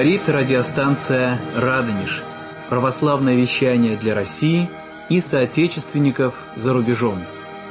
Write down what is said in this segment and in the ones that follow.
Говорит радиостанция «Радонеж». Православное вещание для России и соотечественников за рубежом.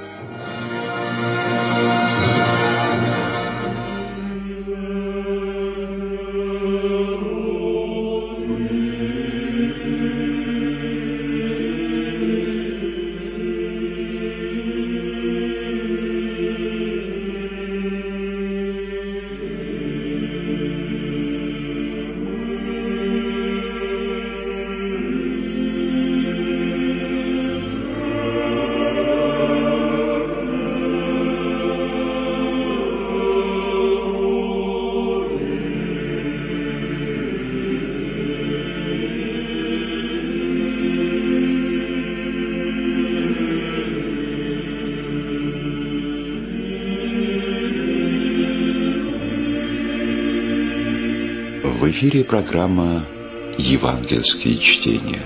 В эфире программа «Евангельские чтения».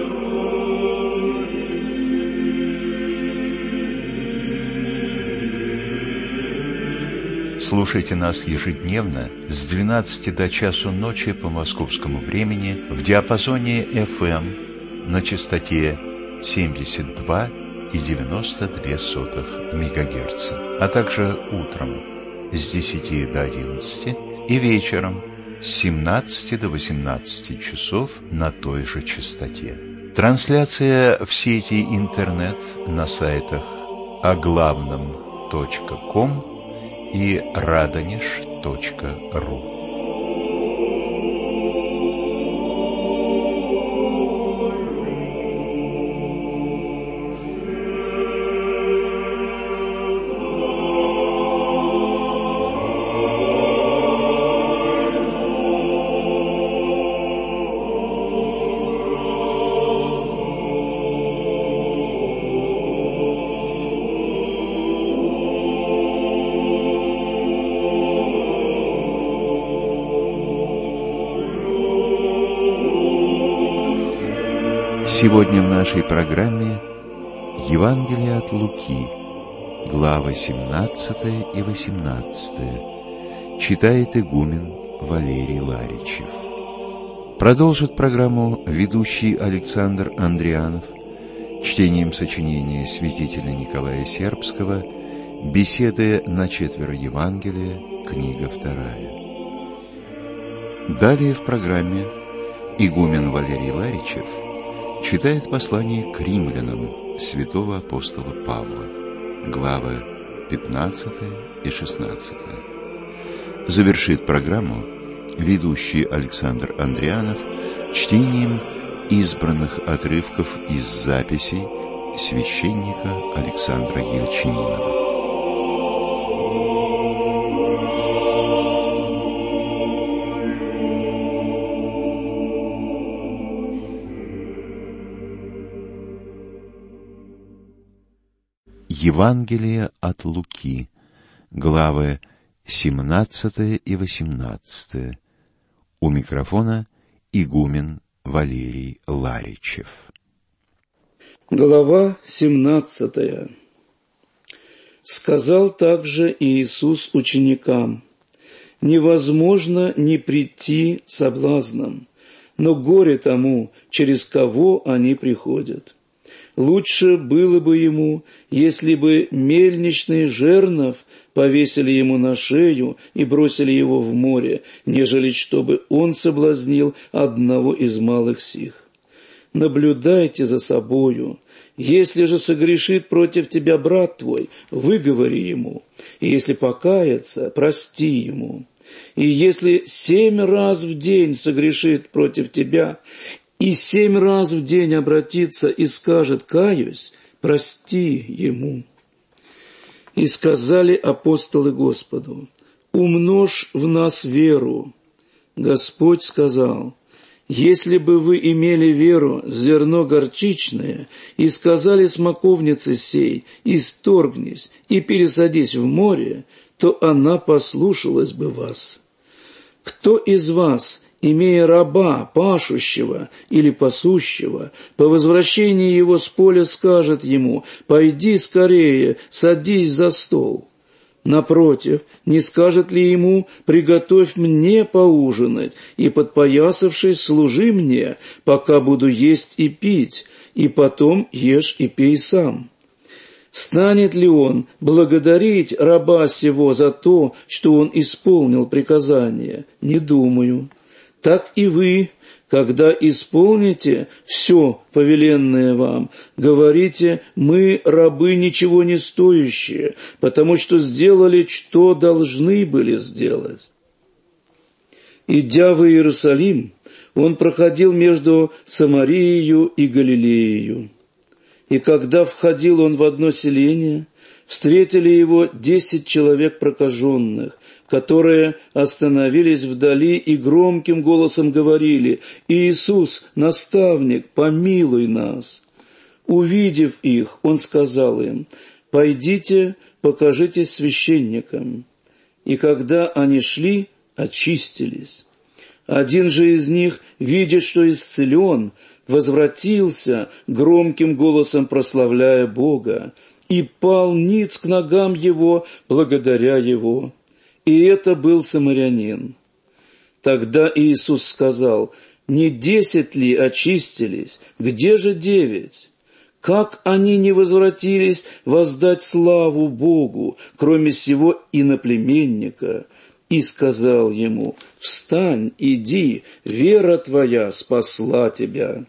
Слушайте нас ежедневно с 12 до часу ночи по московскому времени в диапазоне FM на частоте 72,92 МГц, а также утром с 10 до 11 и вечером с 17 до 18 часов на той же частоте. Трансляция в сети интернет на сайтах оглавном.ком и radonеж.ру. Сегодня в нашей программе Евангелие от Луки, главы 17 и 18, читает игумен Валерий Ларичев. Продолжит программу ведущий Александр Андрианов чтением сочинения святителя Николая Сербского «Беседы на четверо Евангелия», книга 2. Далее в программе игумен Валерий Ларичев читает послание к римлянам святого апостола Павла, главы 15 и 16. Завершит программу ведущий Александр Андрианов чтением избранных отрывков из записей священника Александра Ельчининова. Евангелие от Луки, главы 17 и 18. У микрофона игумен Валерий Ларичев. Глава 17. Сказал также Иисус ученикам: невозможно не прийти соблазном, но горе тому, через кого они приходят. Лучше было бы ему, если бы мельничный жернов повесили ему на шею и бросили его в море, нежели чтобы он соблазнил одного из малых сих. Наблюдайте за собою. Если же согрешит против тебя брат твой, выговори ему, и если покается, прости ему. И если 7 раз в день согрешит против тебя, и 7 раз в день обратится и скажет: «Каюсь», прости ему. И сказали апостолы Господу: умножь в нас веру. Господь сказал: если бы вы имели веру зерно горчичное, и сказали смоковнице сей: исторгнись и пересадись в море, то она послушалась бы вас. Кто из вас, имея раба, пашущего или пасущего, по возвращении его с поля скажет ему: «Пойди скорее, садись за стол»? Напротив, не скажет ли ему: «Приготовь мне поужинать, и, подпоясавшись, служи мне, пока буду есть и пить, и потом ешь и пей сам»? Станет ли он благодарить раба сего за то, что он исполнил приказание? Не думаю. Так и вы, когда исполните все повеленное вам, говорите: «Мы рабы ничего не стоящие, потому что сделали, что должны были сделать». Идя в Иерусалим, он проходил между Самарией и Галилеей. И когда входил он в одно селение, встретили его 10 человек прокаженных, которые остановились вдали и громким голосом говорили: «Иисус, наставник, помилуй нас». Увидев их, он сказал им: «Пойдите, покажитесь священникам». И когда они шли, очистились. Один же из них, видя, что исцелен, возвратился, громким голосом прославляя Бога, и пал ниц к ногам его, благодаря его. И это был самарянин. Тогда Иисус сказал: «Не 10 ли очистились? Где же 9? Как они не возвратились воздать славу Богу, кроме сего иноплеменника?» И сказал ему: «Встань, иди, вера твоя спасла тебя».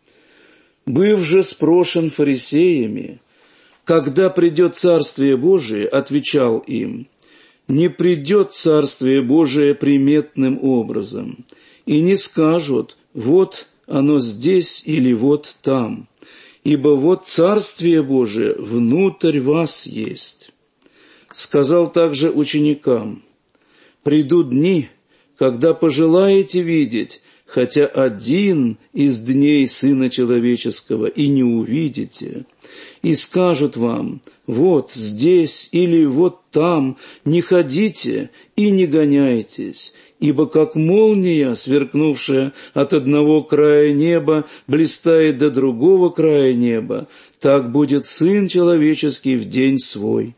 Быв же спрошен фарисеями, когда придет Царствие Божие, отвечал им: «Не придет Царствие Божие приметным образом, и не скажут: вот оно здесь или вот там, ибо вот Царствие Божие внутрь вас есть». Сказал также ученикам: «Придут дни, когда пожелаете видеть хотя один из дней Сына Человеческого, и не увидите, и скажут вам: вот здесь или вот там, не ходите и не гоняйтесь, ибо как молния, сверкнувшая от одного края неба, блистает до другого края неба, так будет Сын Человеческий в день свой.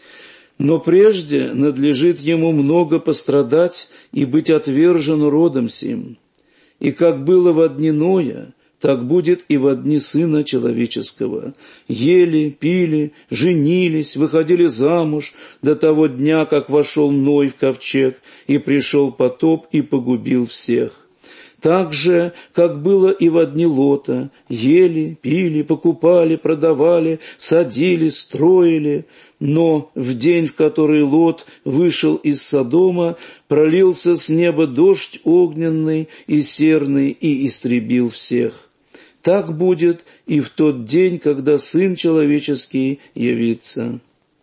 Но прежде надлежит ему много пострадать и быть отвержен родом сим. И как было во дни Ноя, так будет и во дни Сына Человеческого. Ели, пили, женились, выходили замуж до того дня, как вошел Ной в ковчег, и пришел потоп и погубил всех. Так же, как было и во дни Лота: ели, пили, покупали, продавали, садили, строили. Но в день, в который Лот вышел из Содома, пролился с неба дождь огненный и серный и истребил всех. Так будет и в тот день, когда Сын Человеческий явится.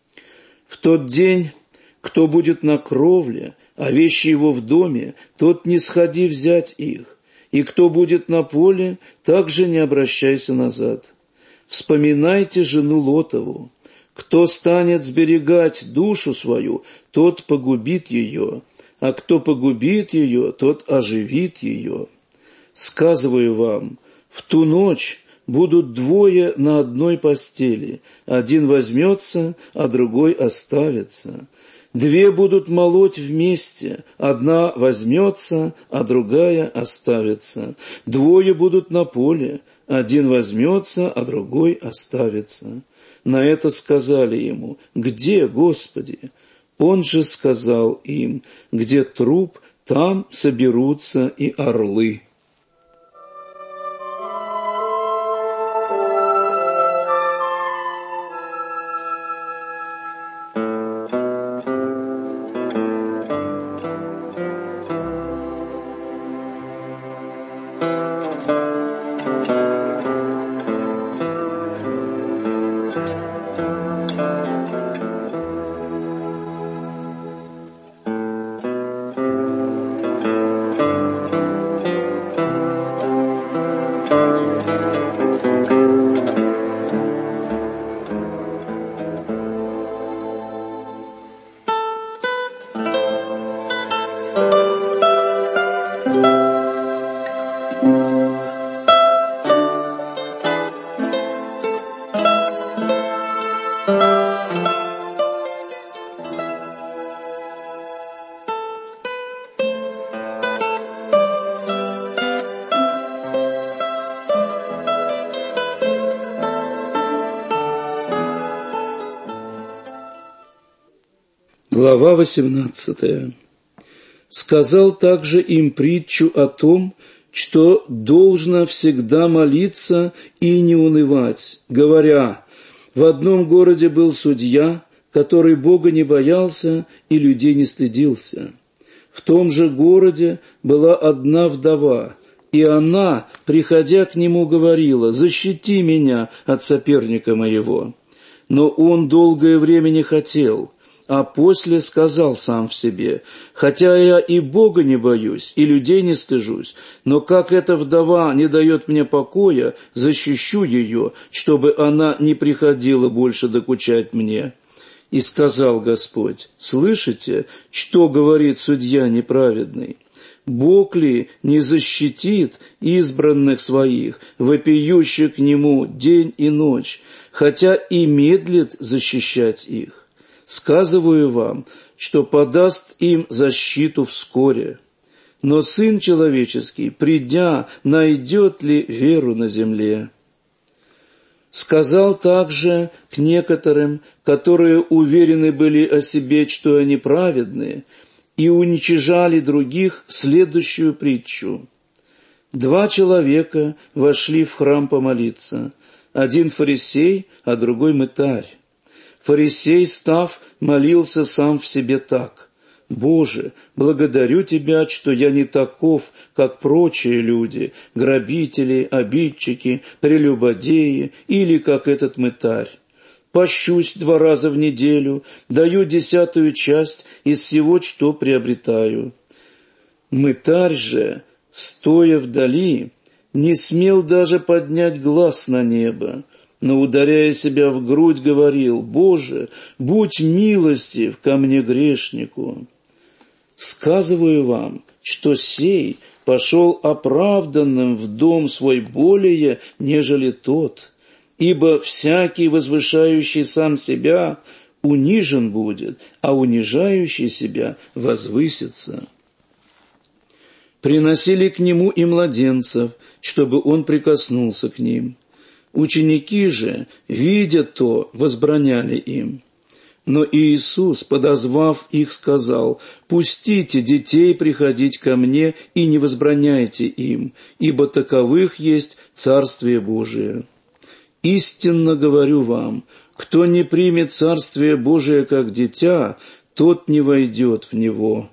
В тот день, кто будет на кровле, а вещи его в доме, тот не сходи взять их, и кто будет на поле, также не обращайся назад. Вспоминайте жену Лотову. Кто станет сберегать душу свою, тот погубит ее, а кто погубит ее, тот оживит ее. Сказываю вам, в ту ночь будут 2 на одной постели, один возьмется, а другой оставится. 2 будут молоть вместе, одна возьмется, а другая оставится. 2 будут на поле, один возьмется, а другой оставится. На это сказали ему: «Где, Господи?» Он же сказал им: «Где труп, там соберутся и орлы». Глава 18. Сказал также им притчу о том, что должно всегда молиться и не унывать, говоря: в одном городе был судья, который Бога не боялся и людей не стыдился. В том же городе была одна вдова, и она, приходя к нему, говорила: «Защити меня от соперника моего». Но он долгое время не хотел, а после сказал сам в себе: «Хотя я и Бога не боюсь, и людей не стыжусь, но как эта вдова не дает мне покоя, защищу ее, чтобы она не приходила больше докучать мне». И сказал Господь: «Слышите, что говорит судья неправедный? Бог ли не защитит избранных своих, вопиющих к Нему день и ночь, хотя и медлит защищать их? Сказываю вам, что подаст им защиту вскоре. Но Сын Человеческий, придя, найдет ли веру на земле?» Сказал также к некоторым, которые уверены были о себе, что они праведные, и уничижали других, следующую притчу. 2 человека вошли в храм помолиться, один фарисей, а другой мытарь. Фарисей, став, молился сам в себе так: «Боже, благодарю Тебя, что я не таков, как прочие люди, грабители, обидчики, прелюбодеи или как этот мытарь. Пощусь 2 раза в неделю, даю 10-ю часть из всего, что приобретаю». Мытарь же, стоя вдали, не смел даже поднять глаз на небо, но, ударяя себя в грудь, говорил: «Боже, будь милостив ко мне, грешнику». Сказываю вам, что сей пошел оправданным в дом свой более, нежели тот, ибо всякий, возвышающий сам себя, унижен будет, а унижающий себя возвысится. Приносили к нему и младенцев, чтобы он прикоснулся к ним. Ученики же, видя то, возбраняли им. Но Иисус, подозвав их, сказал: «Пустите детей приходить ко мне и не возбраняйте им, ибо таковых есть Царствие Божие. Истинно говорю вам, кто не примет Царствие Божие как дитя, тот не войдет в него».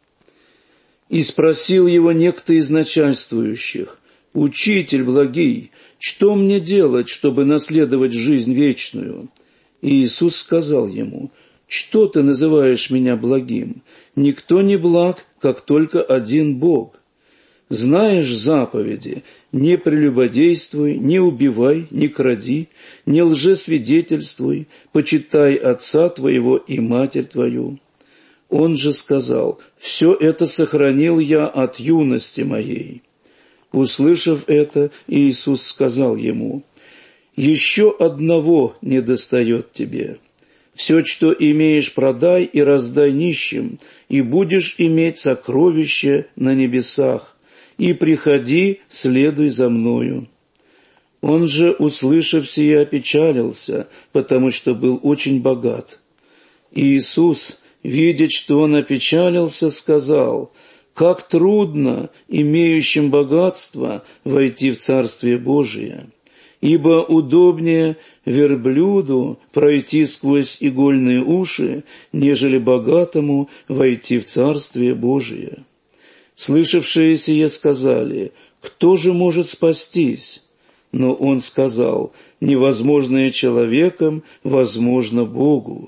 И спросил его некто из начальствующих: «Учитель благий, что мне делать, чтобы наследовать жизнь вечную?» И Иисус сказал ему: «Что ты называешь меня благим? Никто не благ, как только один Бог. Знаешь заповеди: не прелюбодействуй, не убивай, не кради, не лжесвидетельствуй, почитай отца твоего и матерь твою». Он же сказал: «Все это сохранил я от юности моей». Услышав это, Иисус сказал ему: «Еще одного недостает тебе. Все, что имеешь, продай и раздай нищим, и будешь иметь сокровище на небесах, и приходи, следуй за мною». Он же, услышав сие, опечалился, потому что был очень богат. Иисус, видя, что он опечалился, сказал: «Как трудно имеющим богатство войти в Царствие Божие! Ибо удобнее верблюду пройти сквозь игольные уши, нежели богатому войти в Царствие Божие». Слышавшие сие сказали: «Кто же может спастись?» Но он сказал: «Невозможное человеком возможно Богу».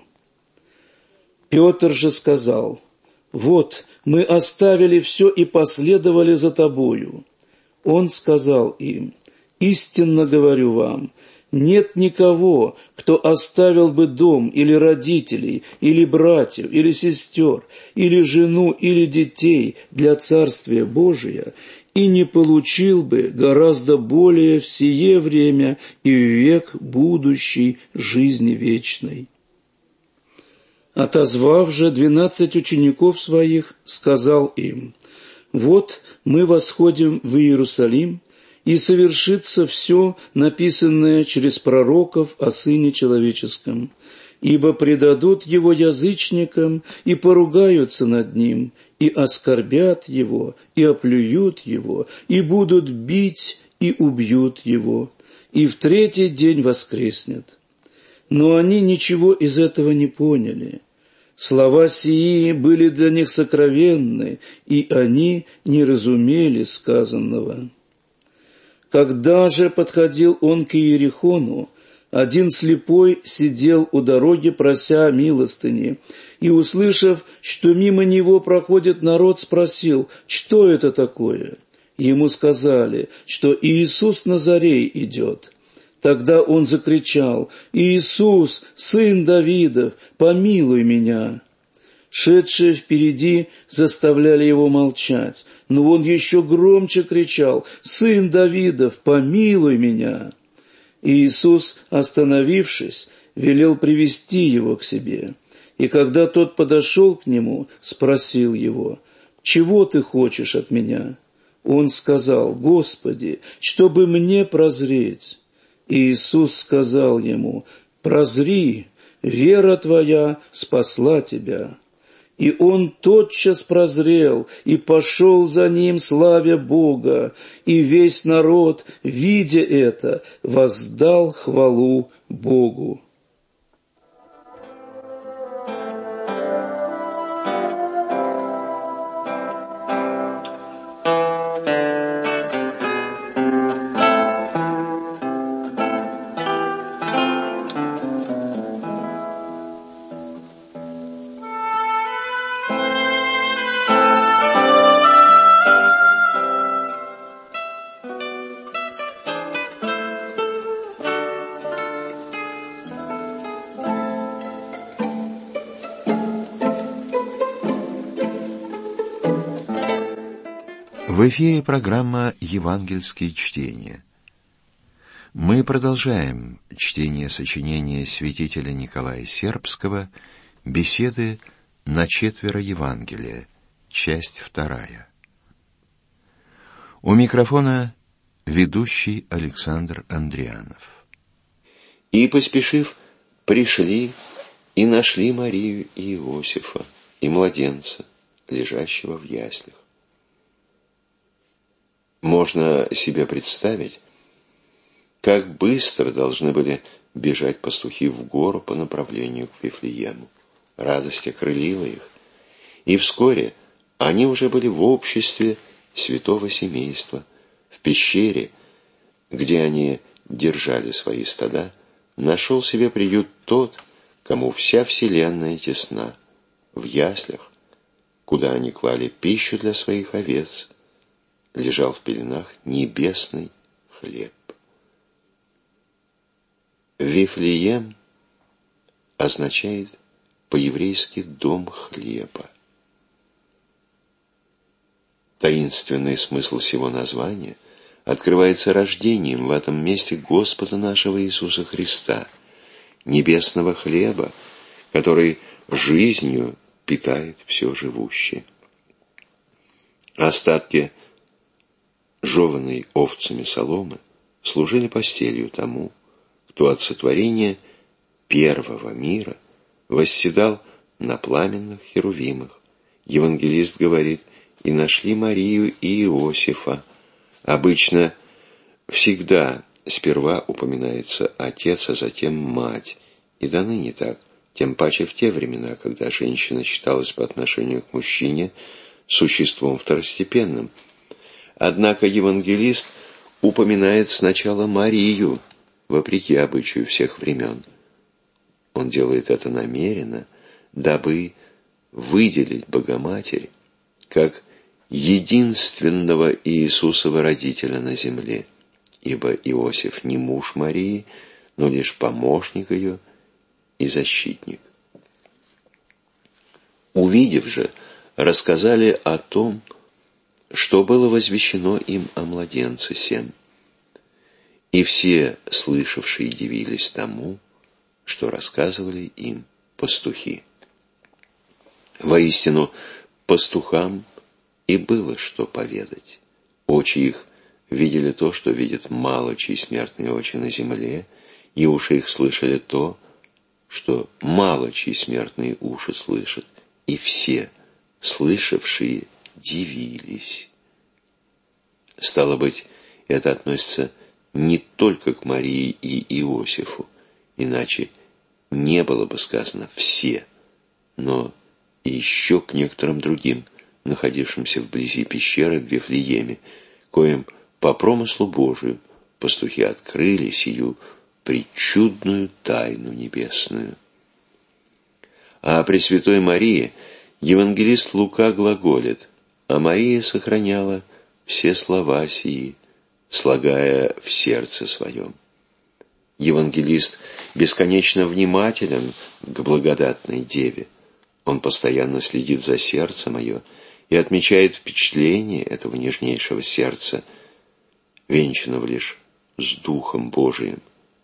Петр же сказал: «Вот, мы оставили все и последовали за тобою». Он сказал им: «Истинно говорю вам, нет никого, кто оставил бы дом или родителей, или братьев, или сестер, или жену, или детей для Царствия Божия, и не получил бы гораздо более в сие время и в век будущий жизни вечной». Отозвав же 12 учеников своих, сказал им: «Вот мы восходим в Иерусалим, и совершится все, написанное через пророков о Сыне Человеческом. ибо предадут его язычникам и поругаются над ним, и оскорбят его, и оплюют его, и будут бить, и убьют его, и в третий день воскреснет». Но они ничего из этого не поняли. Слова сии были для них сокровенны, и они не разумели сказанного. Когда же подходил он к Иерихону, один слепой сидел у дороги, прося милостыни, и, услышав, что мимо него проходит народ, спросил: «Что это такое?» Ему сказали, что Иисус Назарей идет. Тогда он закричал: «Иисус, сын Давидов, помилуй меня!» Шедшие впереди заставляли его молчать, но он еще громче кричал: «Сын Давидов, помилуй меня!» И Иисус, остановившись, велел привести его к себе. И когда тот подошел к нему, спросил его: «Чего ты хочешь от меня?» Он сказал: «Господи, чтобы мне прозреть». И Иисус сказал ему: «Прозри, вера твоя спасла тебя». И он тотчас прозрел и пошел за ним, славя Бога, и весь народ, видя это, воздал хвалу Богу. В эфире программа «Евангельские чтения». Мы продолжаем чтение сочинения святителя Николая Сербского «Беседы на четверо Евангелия», часть 2. У микрофона ведущий Александр Андрианов. И, поспешив, пришли и нашли Марию и Иосифа, и младенца, лежащего в яслях. Можно себе представить, как быстро должны были бежать пастухи в гору по направлению к Вифлеему. Радость окрылила их, и вскоре они уже были в обществе святого семейства. В пещере, где они держали свои стада, нашел себе приют тот, кому вся вселенная тесна. В яслях, куда они клали пищу для своих овец, лежал в пеленах небесный хлеб. Вифлеем означает по-еврейски «дом хлеба». Таинственный смысл сего названия открывается рождением в этом месте Господа нашего Иисуса Христа, небесного хлеба, который жизнью питает все живущее. Остатки жеванной овцами соломы служили постелью тому, кто от сотворения первого мира восседал на пламенных херувимах. Евангелист говорит: «И нашли Марию и Иосифа». Обычно всегда сперва упоминается отец, а затем мать. И до ныне так, тем паче в те времена, когда женщина считалась по отношению к мужчине существом второстепенным. Однако евангелист упоминает сначала Марию, вопреки обычаю всех времен. Он делает это намеренно, дабы выделить Богоматерь как единственного Иисусова родителя на земле, ибо Иосиф не муж Марии, но лишь помощник ее и защитник. Увидев же, рассказали о том, что было возвещено им о младенце сем. И все слышавшие дивились тому, что рассказывали им пастухи. Воистину, пастухам и было что поведать. Очи их видели то, что видят мало чьи смертные очи на земле, и уши их слышали то, что мало чьи смертные уши слышат, и все, слышавшие, дивились. Стало быть, это относится не только к Марии и Иосифу, иначе не было бы сказано «все», но и еще к некоторым другим, находившимся вблизи пещеры в Вифлееме, коим по промыслу Божию пастухи открыли сию пречудную тайну небесную. А о Пресвятой Марии евангелист Лука глаголит: «А Мария сохраняла все слова сии, слагая в сердце своем». Евангелист бесконечно внимателен к благодатной Деве. Он постоянно следит за сердцем ее и отмечает впечатление этого нежнейшего сердца, венчанного лишь с Духом Божиим.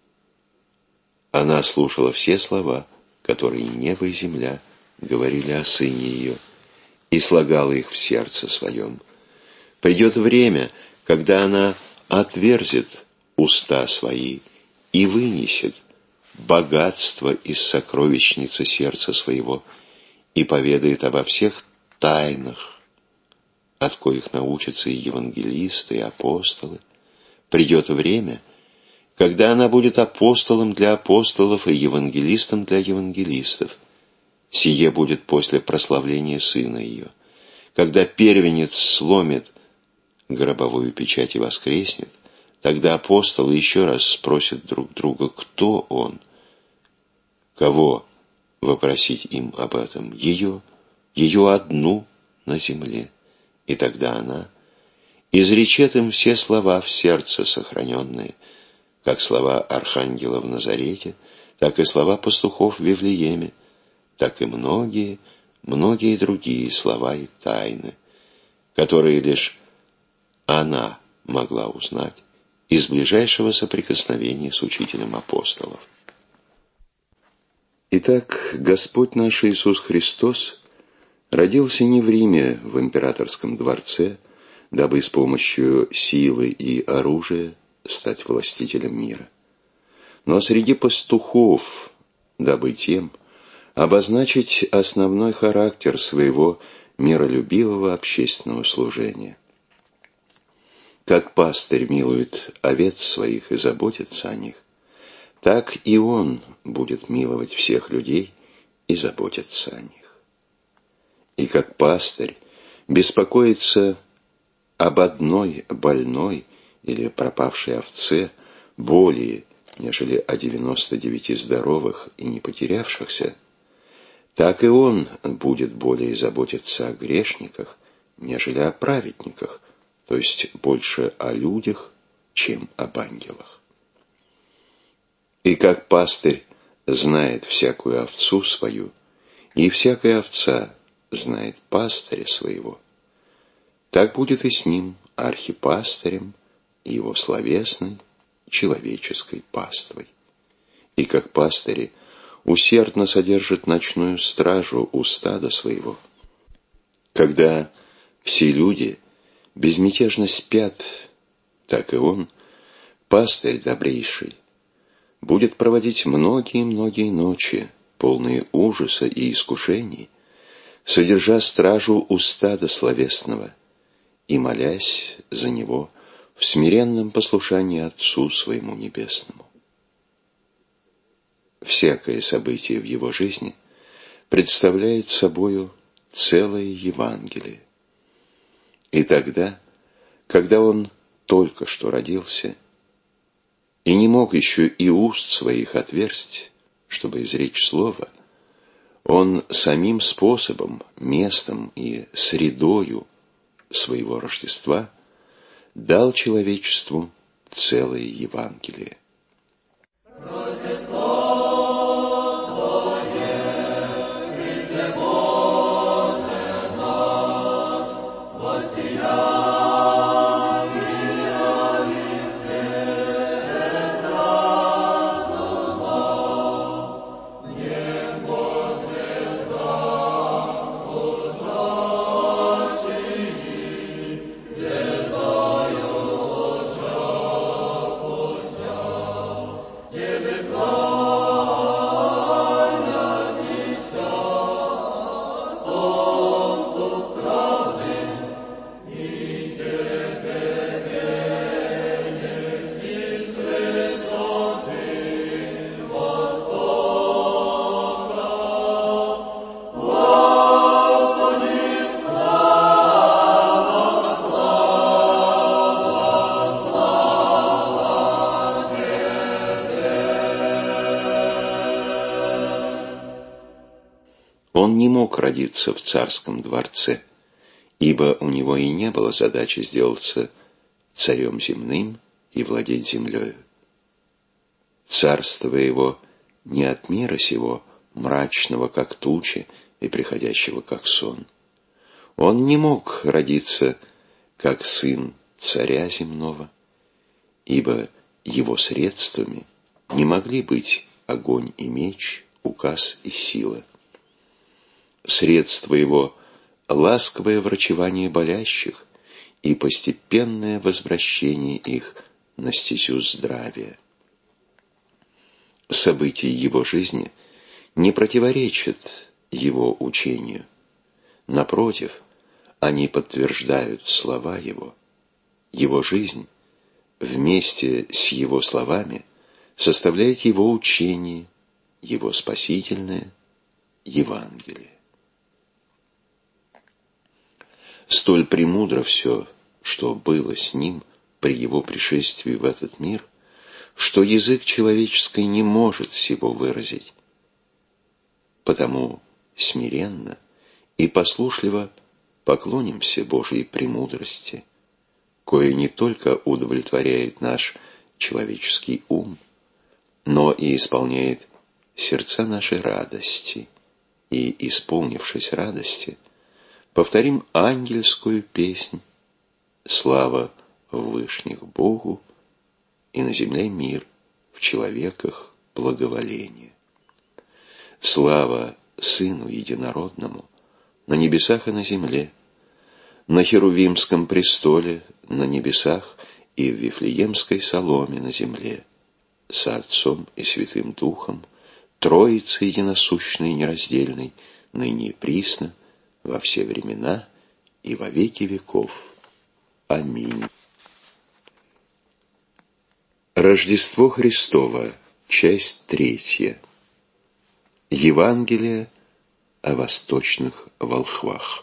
Она слушала все слова, которые небо и земля говорили о Сыне ее, и слагала их в сердце своем. Придет время, когда она отверзет уста свои и вынесет богатство из сокровищницы сердца своего и поведает обо всех тайнах, от коих научатся и евангелисты, и апостолы. Придет время, когда она будет апостолом для апостолов и евангелистом для евангелистов. Сие будет после прославления Сына ее. Когда первенец сломит гробовую печать и воскреснет, тогда апостолы еще раз спросят друг друга, кто он. Кого вопросить им об этом? Ее одну на земле. И тогда она изречет им все слова в сердце сохраненные, как слова архангела в Назарете, так и слова пастухов в Вифлееме, так и многие другие слова и тайны, которые лишь она могла узнать из ближайшего соприкосновения с учителем апостолов. Итак, Господь наш Иисус Христос родился не в Риме, в императорском дворце, дабы с помощью силы и оружия стать властителем мира, но среди пастухов, дабы тем обозначить основной характер своего миролюбивого общественного служения. Как пастырь милует овец своих и заботится о них, так и он будет миловать всех людей и заботиться о них. И как пастырь беспокоится об одной больной или пропавшей овце более, нежели о 99 здоровых и не потерявшихся, так и он будет более заботиться о грешниках, нежели о праведниках, то есть больше о людях, чем об ангелах. И как пастырь знает всякую овцу свою, и всякая овца знает пастыря своего, так будет и с ним архипастырем и его словесной человеческой паствой. И как пастыри усердно содержит ночную стражу у стада своего, когда все люди безмятежно спят, так и он, пастырь добрейший, будет проводить многие ночи, полные ужаса и искушений, содержа стражу у стада словесного и молясь за него в смиренном послушании Отцу своему Небесному. Всякое событие в его жизни представляет собою целое Евангелие. И тогда, когда он только что родился и не мог еще и уст своих отверзть, чтобы изречь слово, он самим способом, местом и средою своего Рождества дал человечеству целое Евангелие. Он не мог родиться в царском дворце, ибо у него и не было задачи сделаться царем земным и владеть землею. Царство его не от мира сего, мрачного, как тучи, и приходящего, как сон. Он не мог родиться, как сын царя земного, ибо его средствами не могли быть огонь и меч, указ и сила. Средство его — ласковое врачевание болящих и постепенное возвращение их на стезю здравия. События его жизни не противоречат его учению. Напротив, они подтверждают слова его. Его жизнь вместе с его словами составляет его учение, его спасительное Евангелие. Столь премудро все, что было с ним при его пришествии в этот мир, что язык человеческий не может всего выразить. Потому смиренно и послушливо поклонимся Божьей премудрости, кое не только удовлетворяет наш человеческий ум, но и исполняет сердца нашей радости, и, исполнившись радости, повторим ангельскую песнь: слава в вышних Богу, и на земле мир, в человеках благоволение. Слава Сыну Единородному на небесах и на земле, на Херувимском престоле на небесах и в Вифлеемской соломе на земле, со Отцом и Святым Духом, Троицей единосущной и нераздельной, ныне и присно, во все времена и во веки веков. Аминь. Рождество Христово, часть 3. Евангелие о восточных волхвах.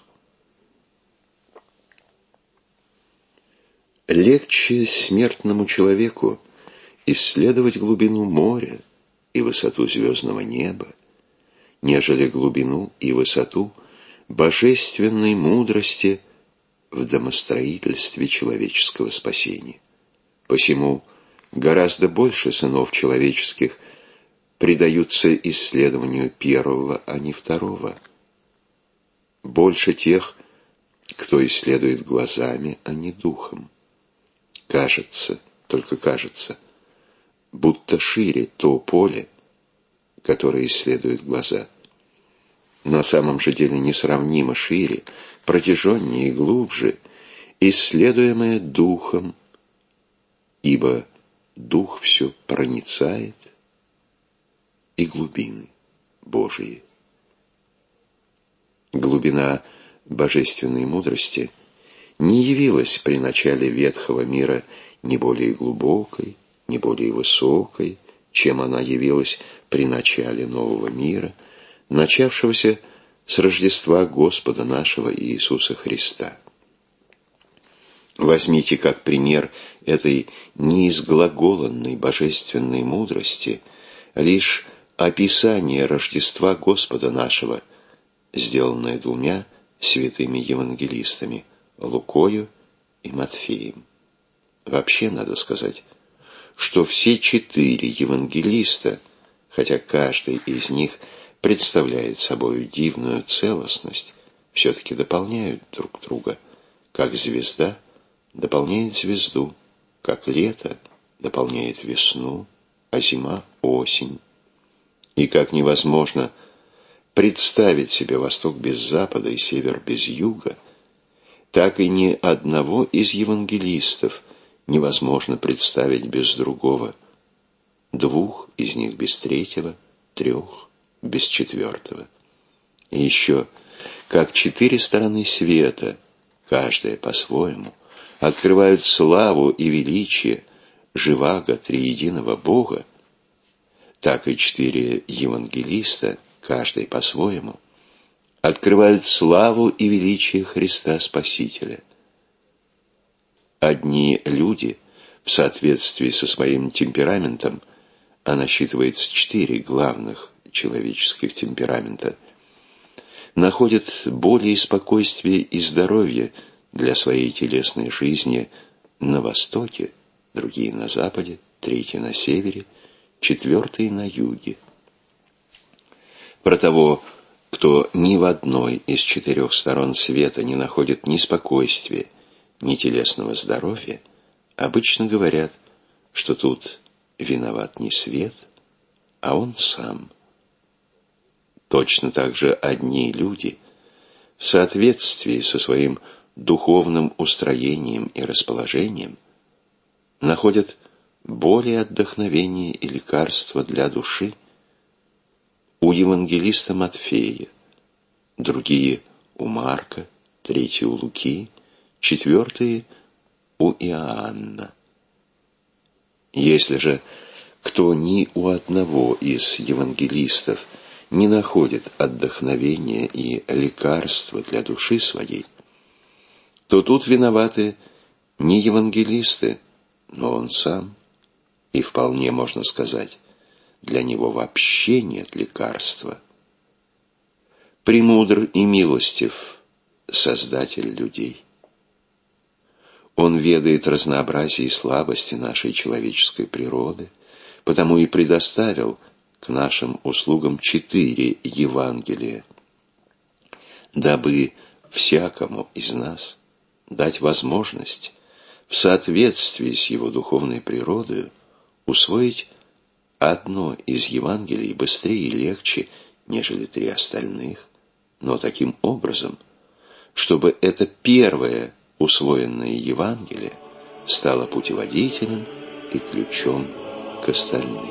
Легче смертному человеку исследовать глубину моря и высоту звездного неба, нежели глубину и высоту божественной мудрости в домостроительстве человеческого спасения. Посему гораздо больше сынов человеческих предаются исследованию первого, а не второго. Больше тех, кто исследует глазами, а не духом. Кажется, только кажется, будто шире то поле, которое исследует глаза. На самом же деле несравнимо шире, протяженнее и глубже, исследуемое духом, ибо дух все проницает, и глубины Божии. Глубина божественной мудрости не явилась при начале ветхого мира ни более глубокой, ни более высокой, чем она явилась при начале нового мира, начавшегося с Рождества Господа нашего Иисуса Христа. Возьмите как пример этой неизглаголанной божественной мудрости лишь описание Рождества Господа нашего, сделанное двумя святыми евангелистами Лукою и Матфеем. Вообще надо сказать, что все 4 евангелиста, хотя каждый из них представляет собой дивную целостность, все-таки дополняют друг друга, как звезда дополняет звезду, как лето дополняет весну, а зима — осень. И как невозможно представить себе восток без запада и север без юга, так и ни одного из евангелистов невозможно представить без другого, 2 из них без третьего, 3 без четвертого. И еще, как 4 стороны света, каждая по-своему, открывают славу и величие живаго триединого Бога, так и 4 евангелиста, каждый по-своему, открывают славу и величие Христа Спасителя. Одни люди, в соответствии со своим темпераментом, а насчитывается 4 главных человеческих темперамента, находит более спокойствия и здоровья для своей телесной жизни на Востоке, другие на Западе, третьи на Севере, четвертые на Юге. Про того, кто ни в одной из 4 сторон света не находит ни спокойствия, ни телесного здоровья, обычно говорят, что тут виноват не свет, а он сам. Точно так же одни люди в соответствии со своим духовным устроением и расположением находят более отдохновения и лекарства для души у евангелиста Матфея, другие у Марка, третьи у Луки, четвертые у Иоанна. Если же кто ни у одного из евангелистов не находит отдохновения и лекарства для души своей, то тут виноваты не евангелисты, но он сам, и вполне можно сказать, для него вообще нет лекарства. Премудр и милостив Создатель людей. Он ведает разнообразие и слабости нашей человеческой природы, потому и предоставил к нашим услугам 4 Евангелия, дабы всякому из нас дать возможность в соответствии с его духовной природой усвоить одно из Евангелий быстрее и легче, нежели 3 остальных, но таким образом, чтобы это первое усвоенное Евангелие стало путеводителем и ключом к остальным.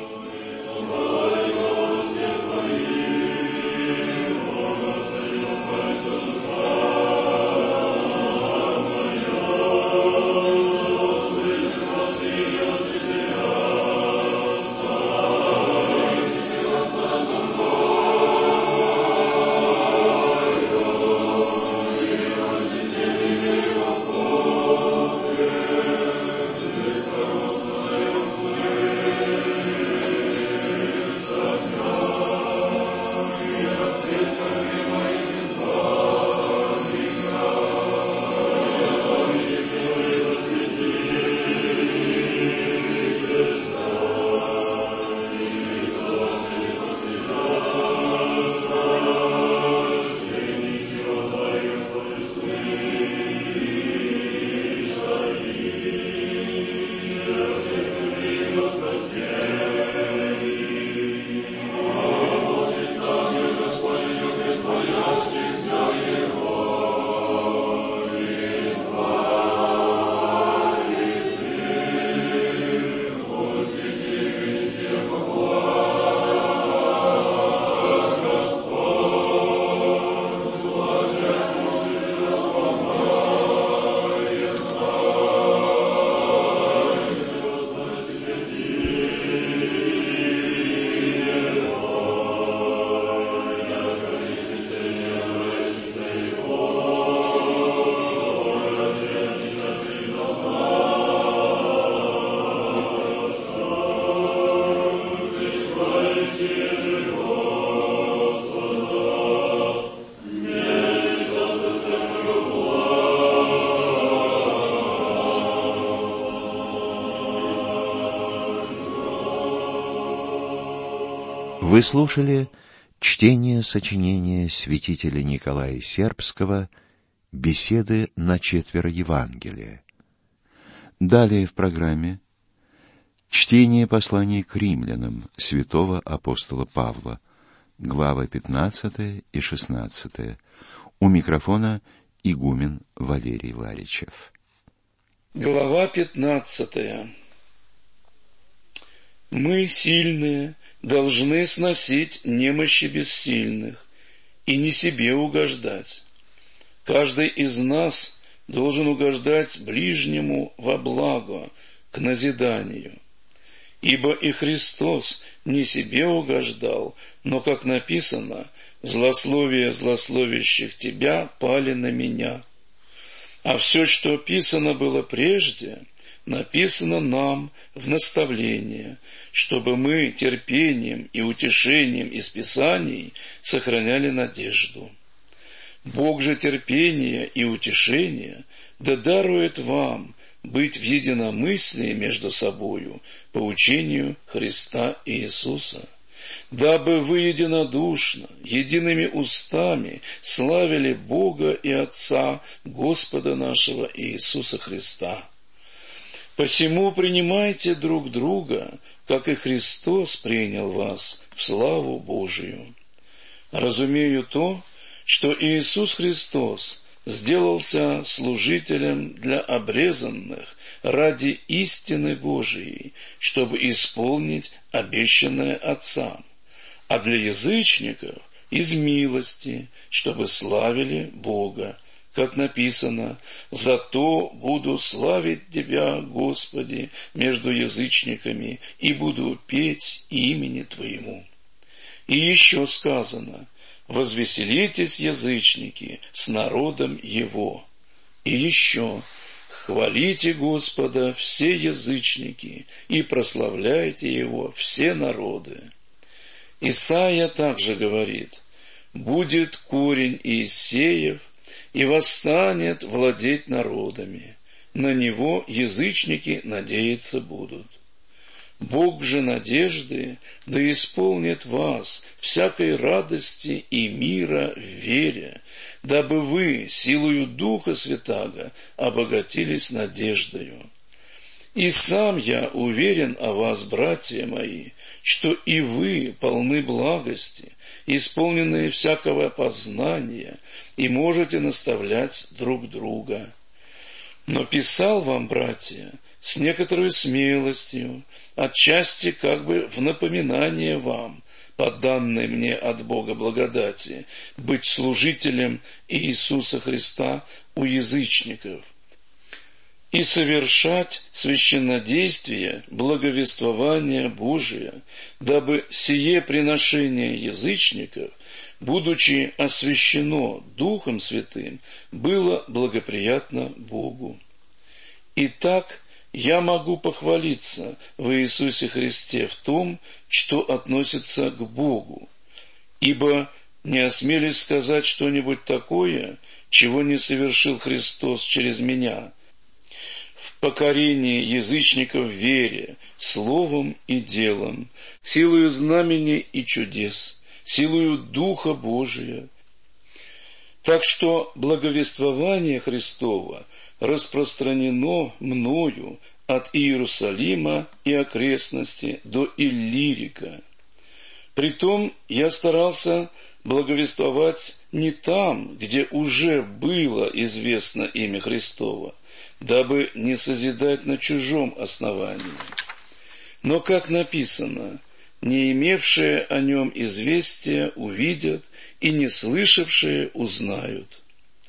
Вы слушали чтение сочинения святителя Николая Сербского «Беседы на 4 Евангелия». Далее в программе чтение посланий к римлянам святого апостола Павла, главы 15 и 16. У микрофона игумен Валерий Ларичев. Глава 15. Мы, сильные, должны сносить немощи бессильных и не себе угождать. Каждый из нас должен угождать ближнему во благо, к назиданию. Ибо и Христос не себе угождал, но, как написано, «Злословие злословящих тебя пали на меня». А все, что писано было прежде, написано нам в наставление, чтобы мы терпением и утешением из Писаний сохраняли надежду. Бог же терпения и утешения да дарует вам быть в единомыслии между собою по учению Христа Иисуса, дабы вы единодушно, едиными устами славили Бога и Отца Господа нашего Иисуса Христа. Посему принимайте друг друга, как и Христос принял вас в славу Божию. Разумею то, что Иисус Христос сделался служителем для обрезанных ради истины Божией, чтобы исполнить обещанное Отцам, а для язычников из милости, чтобы славили Бога, как написано: «Зато буду славить Тебя, Господи, между язычниками, и буду петь имени Твоему». И еще сказано: «Возвеселитесь, язычники, с народом Его». И еще: «Хвалите Господа все язычники, и прославляйте Его все народы». Исайя также говорит: «Будет корень Иисеев, и восстанет владеть народами, на него язычники надеяться будут». Бог же надежды да исполнит вас всякой радости и мира в вере, дабы вы силою Духа Святаго обогатились надеждою. И сам я уверен о вас, братья мои, что и вы полны благости, исполненные всякого познания, и можете наставлять друг друга. Но писал вам, братья, с некоторой смелостью, отчасти как бы в напоминание вам, по данной мне от Бога благодати, быть служителем Иисуса Христа у язычников, и совершать священнодействие благовествования Божия, дабы сие приношение язычников, будучи освящено Духом Святым, было благоприятно Богу. Итак, я могу похвалиться в Иисусе Христе в том, что относится к Богу, ибо не осмелюсь сказать что-нибудь такое, чего не совершил Христос через меня, в покорении язычников в вере, словом и делом, силою знамений и чудес, силою Духа Божия. Так что благовествование Христово распространено мною от Иерусалима и окрестности до Иллирика. Притом я старался благовествовать не там, где уже было известно имя Христово, дабы не созидать на чужом основании. Но, как написано, не имевшие о нем известия увидят, и не слышавшие узнают.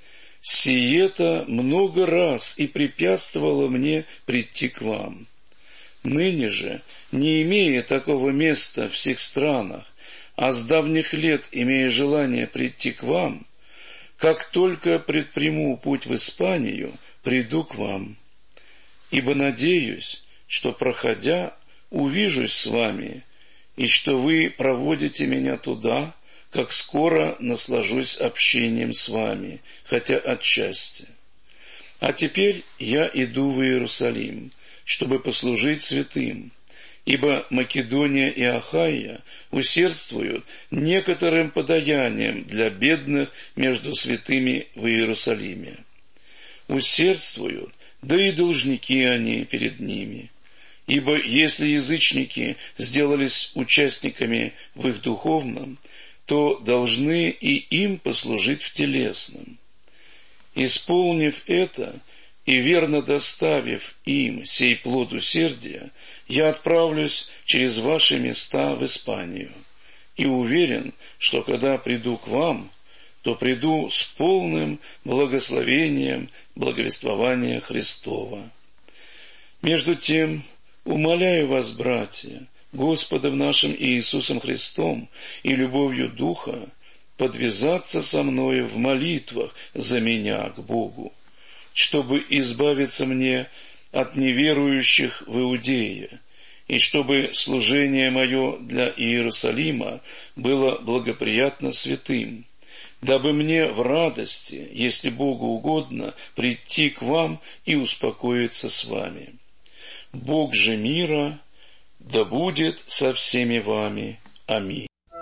Сие-то много раз и препятствовало мне прийти к вам. Ныне же, не имея такого места в всех странах, а с давних лет имея желание прийти к вам, как только предприму путь в Испанию, приду к вам. Ибо надеюсь, что, проходя, увижусь с вами, и что вы проводите меня туда, как скоро наслажусь общением с вами, хотя отчасти. А теперь я иду в Иерусалим, чтобы послужить святым, ибо Македония и Ахайя усердствуют некоторым подаянием для бедных между святыми в Иерусалиме. Усердствуют, да и должники они перед ними. Ибо если язычники сделались участниками в их духовном, то должны и им послужить в телесном. Исполнив это и верно доставив им сей плод усердия, я отправлюсь через ваши места в Испанию, и уверен, что когда приду к вам, то приду с полным благословением благовествования Христова. Между тем, умоляю вас, братья, Господом нашим Иисусом Христом и любовью Духа, подвязаться со мною в молитвах за меня к Богу, чтобы избавиться мне от неверующих в Иудее, и чтобы служение мое для Иерусалима было благоприятно святым, дабы мне в радости, если Богу угодно, прийти к вам и успокоиться с вами. Бог же мира да будет со всеми вами. Аминь.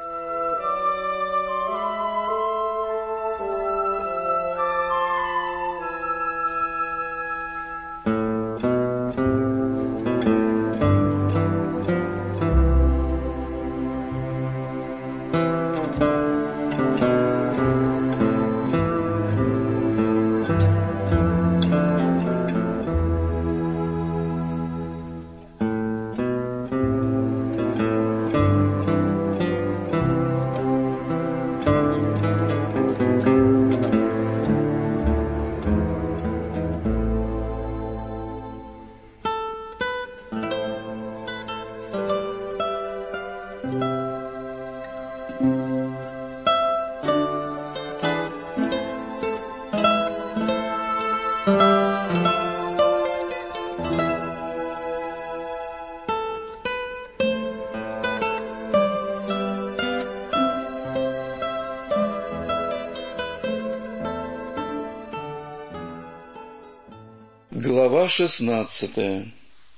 Глава 16.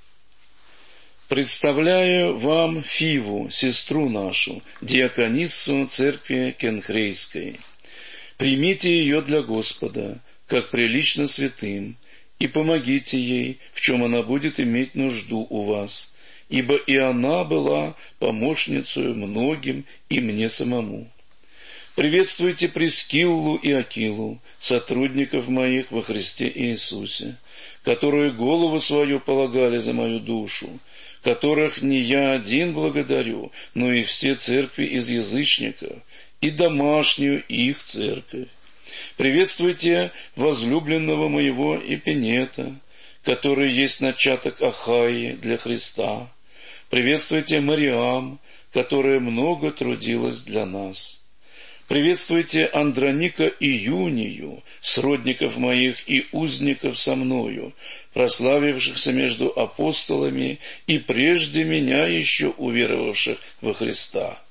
Представляю вам Фиву, сестру нашу, диакониссу церкви Кенхрейской. Примите ее для Господа, как прилично святым, и помогите ей, в чем она будет иметь нужду у вас, ибо и она была помощницей многим и мне самому. Приветствуйте Прискиллу и Акилу, сотрудников моих во Христе Иисусе, которые голову свою полагали за мою душу, которых не я один благодарю, но и все церкви из язычников, и домашнюю их церковь. Приветствуйте возлюбленного моего Эпинета, который есть начаток Ахаи для Христа. Приветствуйте Мариам, которая много трудилась для нас. Приветствуйте Андроника и Юнию, сродников моих и узников со мною, прославившихся между апостолами и прежде меня еще уверовавших во Христа.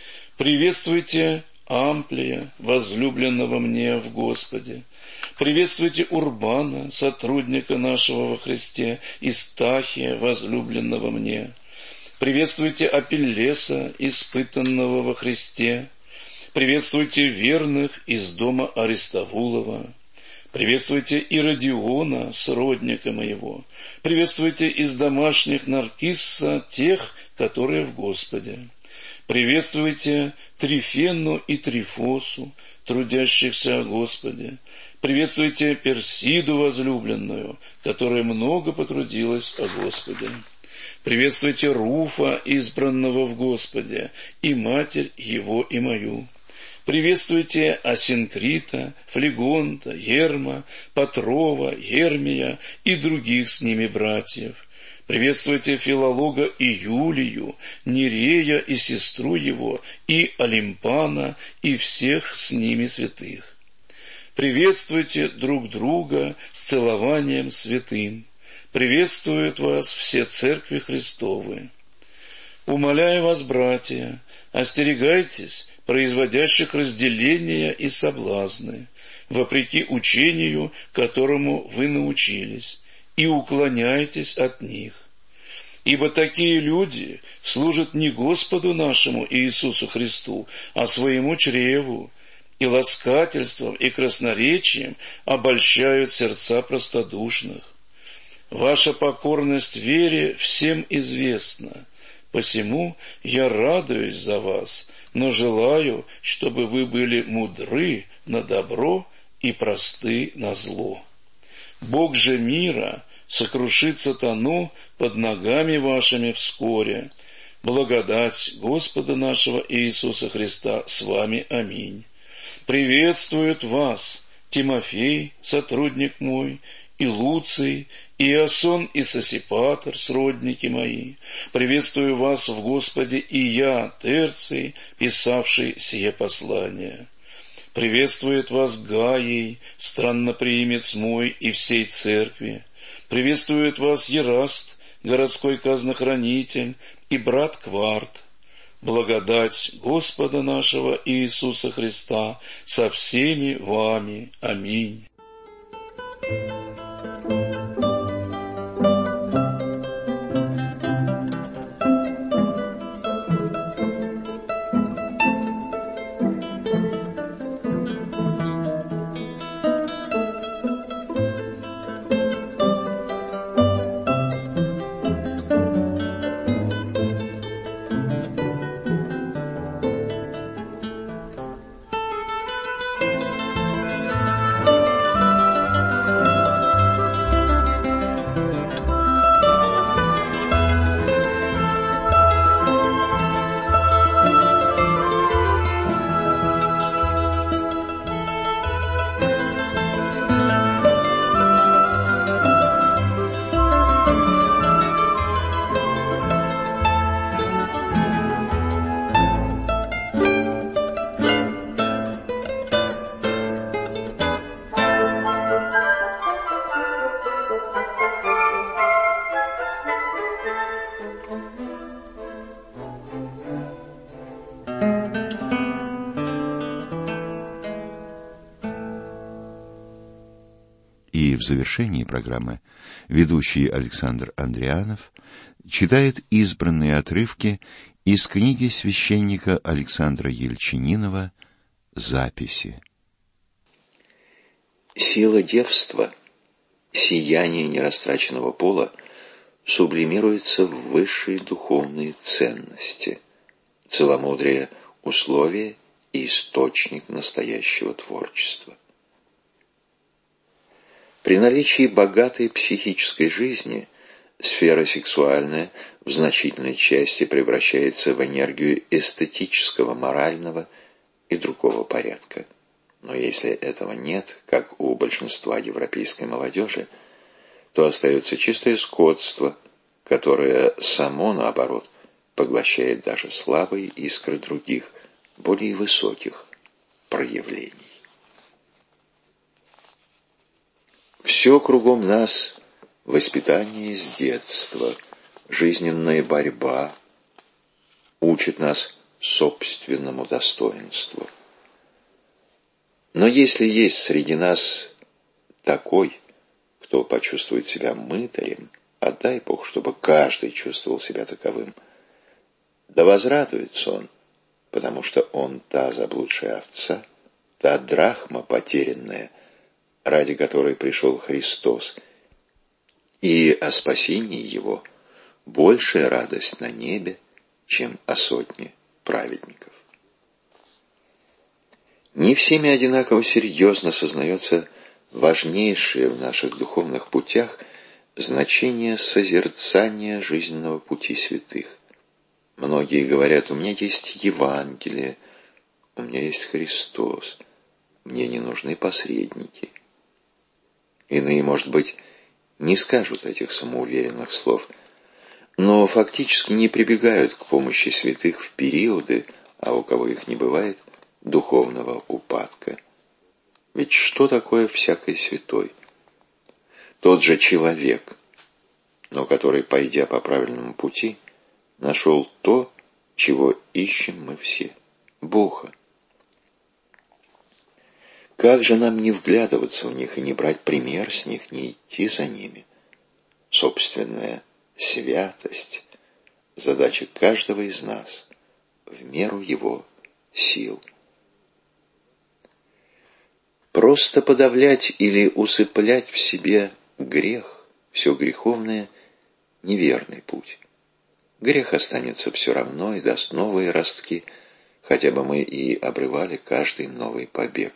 Приветствуйте Амплия, возлюбленного мне в Господе. Приветствуйте Урбана, сотрудника нашего во Христе, и Стахия, возлюбленного мне. Приветствуйте Апеллеса, испытанного во Христе. Приветствуйте верных из дома Аристовулова. Приветствуйте Иродиона, сродника моего. Приветствуйте из домашних Наркисса тех, которые в Господе. Приветствуйте Трифену и Трифосу, трудящихся о Господе. Приветствуйте Персиду возлюбленную, которая много потрудилась о Господе. Приветствуйте Руфа, избранного в Господе, и матерь его и мою. Приветствуйте Асинкрита, Флегонта, Ерма, Патрова, Ермия и других с ними братьев. Приветствуйте Филолога и Юлию, Нерея и сестру его, и Олимпана, и всех с ними святых. Приветствуйте друг друга с целованием святым. Приветствуют вас все церкви Христовы. Умоляю вас, братья, остерегайтесь производящих разделения и соблазны, вопреки учению, которому вы научились, и уклоняйтесь от них. Ибо такие люди служат не Господу нашему Иисусу Христу, а своему чреву, и ласкательством и красноречием обольщают сердца простодушных. Ваша покорность вере всем известна, посему я радуюсь за вас, но желаю, чтобы вы были мудры на добро и просты на зло. Бог же мира сокрушит сатану под ногами вашими вскоре. Благодать Господа нашего Иисуса Христа с вами. Аминь. Приветствует вас Тимофей, сотрудник мой, и Луций, и Иасон, и Сосипатр, сродники мои. Приветствую вас в Господе и я, Терций, писавший сие послание. Приветствует вас Гаий, странноприимец мой, и всей церкви. Приветствует вас Ераст, городской казнохранитель, и брат Кварт. Благодать Господа нашего Иисуса Христа со всеми вами. Аминь. И в завершении программы ведущий Александр Андрианов читает избранные отрывки из книги священника Александра Ельчининова «Записи». Сила девства, сияние нерастраченного пола сублимируется в высшие духовные ценности, целомудрие – условие и источник настоящего творчества. При наличии богатой психической жизни сфера сексуальная в значительной части превращается в энергию эстетического, морального и другого порядка. Но если этого нет, как у большинства европейской молодежи, то остается чистое скотство, которое само, наоборот, поглощает даже слабые искры других, более высоких проявлений. Все кругом нас – воспитание с детства, жизненная борьба учит нас собственному достоинству. Но если есть среди нас такой, кто почувствует себя мытарем, а дай Бог, чтобы каждый чувствовал себя таковым, да возрадуется он, потому что он та заблудшая овца, та драхма потерянная, ради которой пришел Христос, и о спасении его большая радость на небе, чем о сотне праведников. Не всеми одинаково серьезно сознается важнейшее в наших духовных путях значение созерцания жизненного пути святых. Многие говорят: у меня есть Евангелие, у меня есть Христос, мне не нужны посредники. Иные, может быть, не скажут этих самоуверенных слов, но фактически не прибегают к помощи святых в периоды, а у кого их не бывает, духовного упадка. Ведь что такое всякий святой? Тот же человек, но который, пойдя по правильному пути, нашел то, чего ищем мы все – Бога. Как же нам не вглядываться в них и не брать пример с них, не идти за ними? Собственная святость – задача каждого из нас в меру его сил. Просто подавлять или усыплять в себе грех, все греховное – неверный путь. Грех останется все равно и даст новые ростки, хотя бы мы и обрывали каждый новый побег.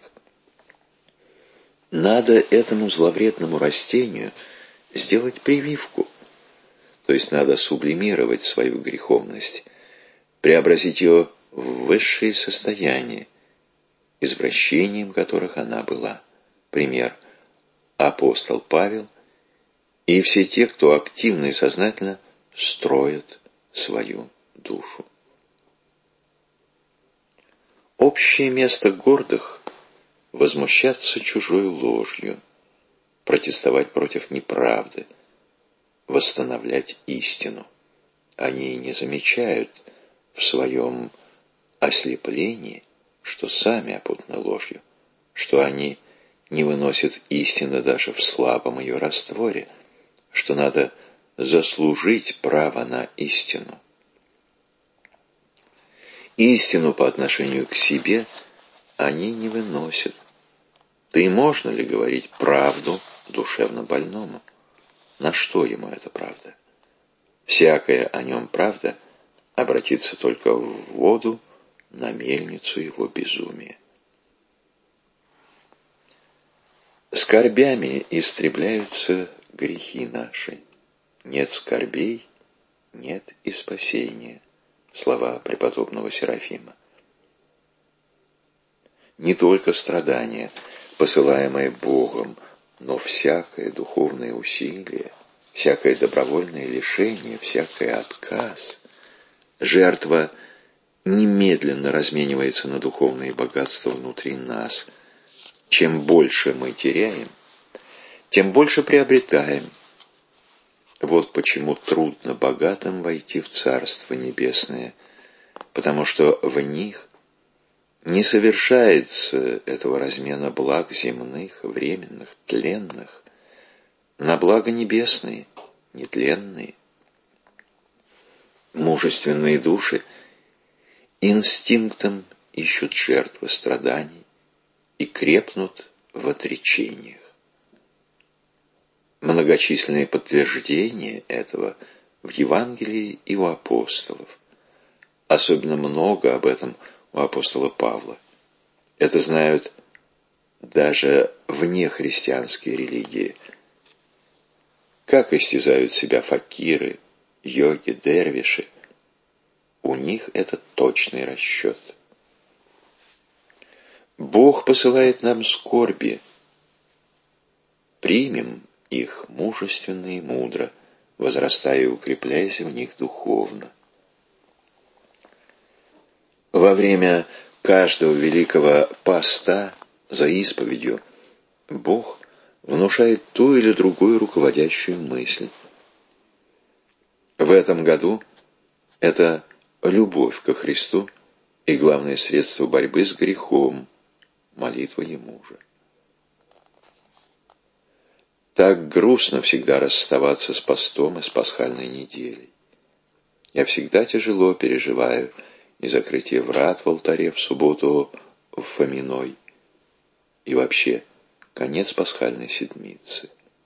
Надо этому зловредному растению сделать прививку, то есть надо сублимировать свою греховность, преобразить ее в высшие состояния, извращением которых она была. Пример: апостол Павел и все те, кто активно и сознательно строят свою душу. Общее место гордых – возмущаться чужой ложью, протестовать против неправды, восстановлять истину. Они не замечают в своем ослеплении, что сами опутаны ложью, что они не выносят истины даже в слабом ее растворе, что надо заслужить право на истину. Истину по отношению к себе они не выносят. Да и можно ли говорить правду душевно больному? На что ему эта правда? Всякая о нем правда обратится только в воду, на мельницу его безумия. Скорбями истребляются грехи наши. Нет скорбей, нет и спасения. Слова преподобного Серафима. Не только страдания, посылаемые Богом, но всякое духовное усилие, всякое добровольное лишение, всякий отказ, жертва немедленно разменивается на духовные богатства внутри нас. Чем больше мы теряем, тем больше приобретаем. Вот почему трудно богатым войти в Царство Небесное, потому что в них не совершается этого размена благ земных, временных, тленных, на благо небесные, нетленные. Мужественные души инстинктом ищут жертвы страданий и крепнут в отречениях. Многочисленные подтверждения этого в Евангелии и у апостолов. Особенно много об этом у апостола Павла. Это знают даже внехристианские религии. Как истязают себя факиры, йоги, дервиши. У них это точный расчет. Бог посылает нам скорби. Примем их мужественно и мудро, возрастая и укрепляясь в них духовно. Во время каждого великого поста за исповедью Бог внушает ту или другую руководящую мысль. В этом году это любовь ко Христу и главное средство борьбы с грехом – молитва Ему же. Так грустно всегда расставаться с постом и с пасхальной неделей. Я всегда тяжело переживаю и закрытие врат в алтаре в субботу в Фоминой, и вообще конец пасхальной седмицы.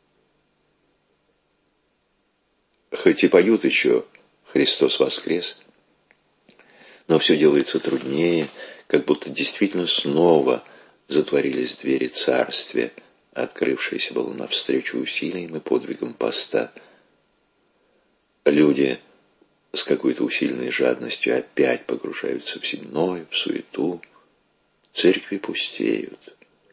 Хоть и поют еще «Христос воскрес», но все делается труднее, как будто действительно снова затворились двери царствия, открывшееся было навстречу усилиям и подвигам поста. Люди с какой-то усиленной жадностью опять погружаются в земное, в суету. Церкви пустеют.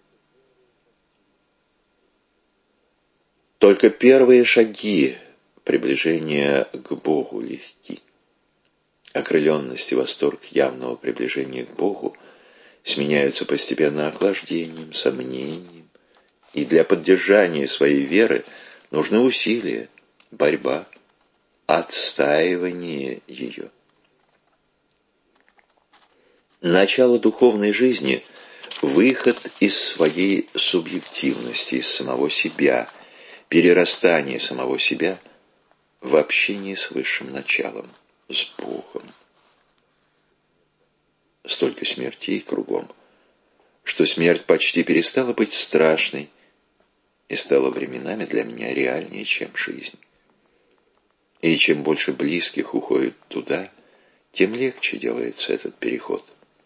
Только первые шаги приближения к Богу легки. Окрыленность и восторг явного приближения к Богу сменяются постепенно охлаждением, сомнением, и для поддержания своей веры нужны усилия, борьба, отстаивание ее. Начало духовной жизни – выход из своей субъективности, из самого себя, перерастание самого себя в общении с высшим началом, с Богом. Столько смертей кругом, что смерть почти перестала быть страшной и стала временами для меня реальнее, чем жизнь. И чем больше близких уходит туда, тем легче делается этот переход.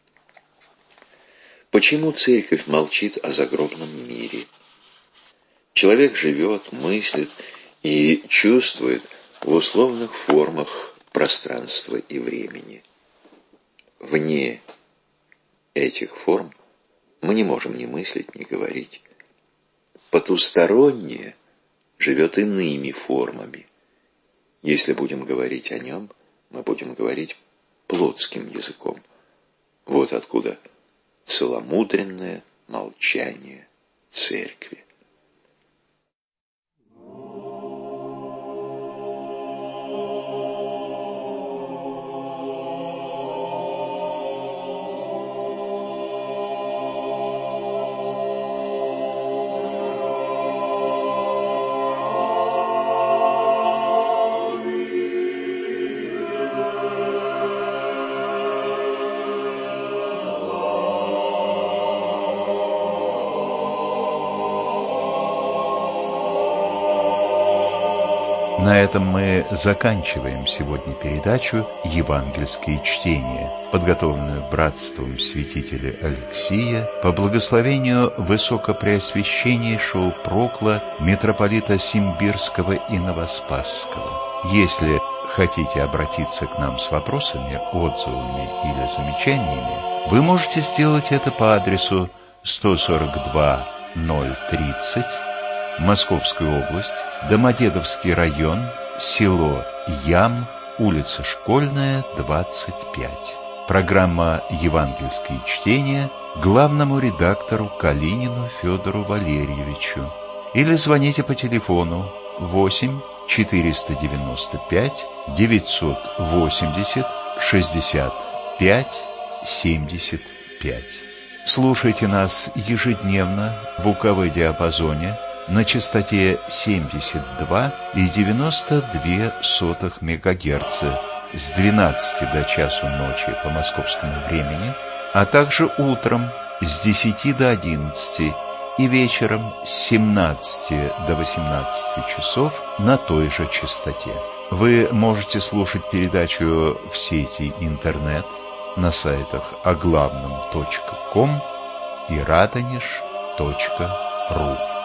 Почему церковь молчит о загробном мире? Человек живет, мыслит и чувствует в условных формах пространства и времени. Вне этих форм мы не можем ни мыслить, ни говорить. Потустороннее живет иными формами. Если будем говорить о нем, мы будем говорить плотским языком. Вот откуда целомудренное молчание церкви. На этом мы заканчиваем сегодня передачу «Евангельские чтения», подготовленную братством святителя Алексия по благословению высокопреосвященнейшего прокла митрополита Симбирского и Новоспасского. Если хотите обратиться к нам с вопросами, отзывами или замечаниями, вы можете сделать это по адресу 142-030, Московская область, Домодедовский район, село Ям, улица Школьная, 25. Программа «Евангельские чтения» главному редактору Калинину Федору Валерьевичу. Или звоните по телефону 8 495 980 65 75. Слушайте нас ежедневно в УКВ-диапазоне на частоте 72,92 МГц с 12 до часу ночи по московскому времени, а также утром с 10 до 11 и вечером с 17 до 18 часов на той же частоте. Вы можете слушать передачу в сети интернет на сайтах оглавном.ком и радонеж.ру.